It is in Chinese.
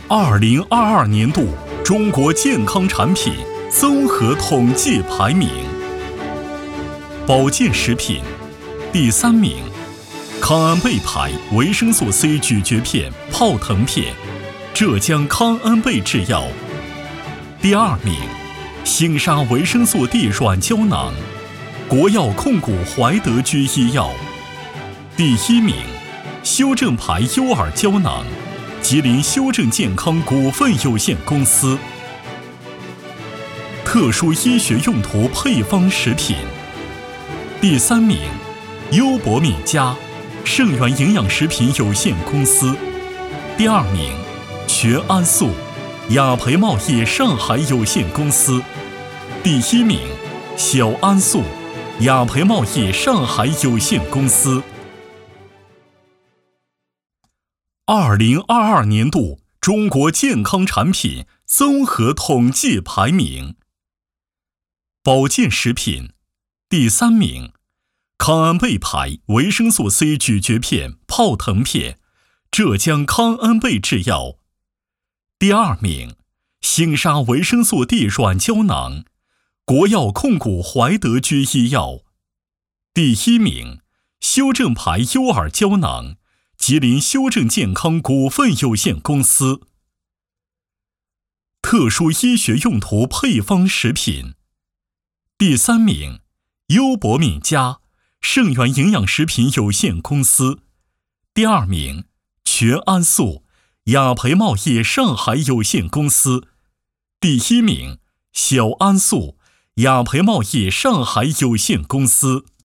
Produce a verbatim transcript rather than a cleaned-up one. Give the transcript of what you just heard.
二零二二年度中国健康产品综合统计排名，保健食品第三名，康安贝牌维生素 C 咀嚼片泡腾片，浙江康安贝制药。第二名，星沙维生素 D 软胶囊，国药控股怀德居医药。第一名，修正牌优尔胶囊，吉林修正健康股份有限公司。特殊医学用途配方食品第三名，优博敏佳盛源营养食品有限公司。第二名，全安素雅培贸易上海有限公司。第一名，小安素雅培贸易上海有限公司。二零二二年度中国健康产品综合统计排名，保健食品第三名，康安贝牌维生素 C 咀嚼片泡腾片，浙江康安贝制药。第二名，星沙维生素 D 软胶囊，国药控股怀德居医药。第一名，修正牌优尔胶囊，吉林修正健康股份有限公司。特殊医学用途配方食品第三名，优博敏佳盛源营养食品有限公司。第二名，全安素雅培贸易上海有限公司。第一名，小安素雅培贸易上海有限公司。